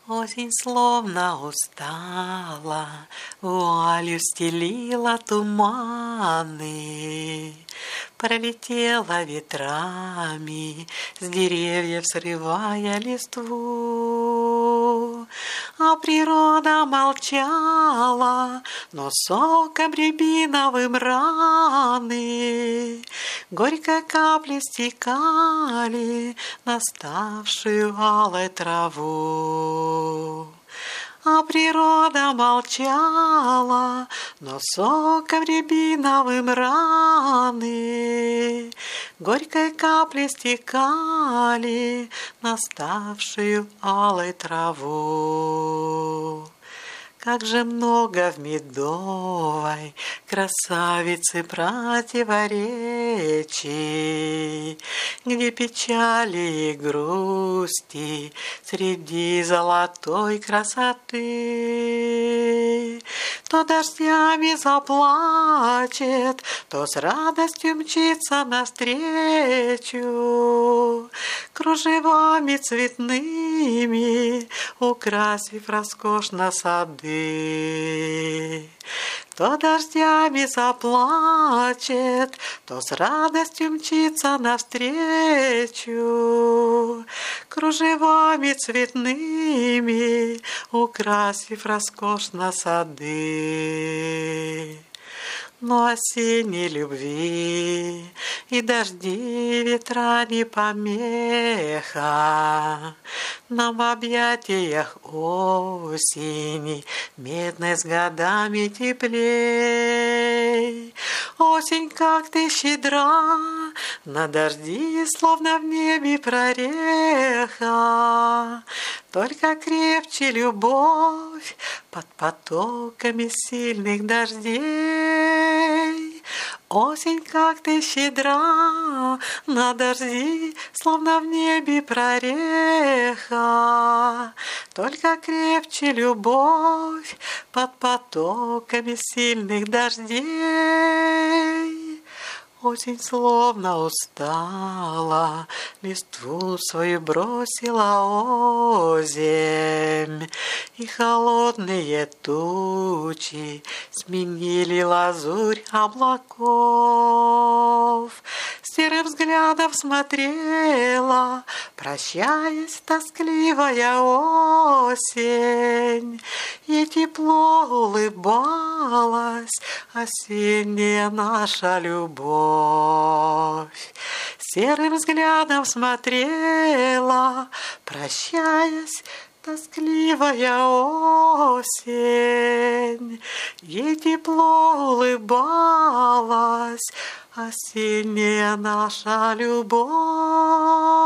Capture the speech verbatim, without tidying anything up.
Осень словно устала, вуалью стелила туманы, пролетела ветрами, с деревьев срывая листву. А природа молчала, но соком рябиновым раны горькой капли стекали на ставшую алой траву. А природа молчала, но соком рябиновым раны горькой капли стекали на ставшую алой траву. Как же много в медовой красавицы противоречий, где печали и грусти среди золотой красоты. То дождями заплачет, то с радостью мчится навстречу, кружевами цветными украсив роскошно сады. То дождями заплачет, то с радостью мчится навстречу, кружевами цветными украсив роскошно сады. Но осенней любви и дожди, ветра не помеха. Нам в объятиях осени, медной с годами теплей. Осень, как ты щедра, на дожди, словно в небе прореха. Только крепче любовь под потоками сильных дождей. Осень, как ты щедра, на дожди, словно в небе прореха. Только крепче любовь под потоками сильных дождей. Осень словно устала, листву свою бросила озимь, и холодные тучи сменили лазурь облаков. Серым взглядом смотрела, прощаясь, тоскливая осень, и тепло улыбалась осенняя наша любовь. Серым взглядом смотрела, прощаясь, тоскливая осень, ей тепло улыбалась осенняя наша любовь.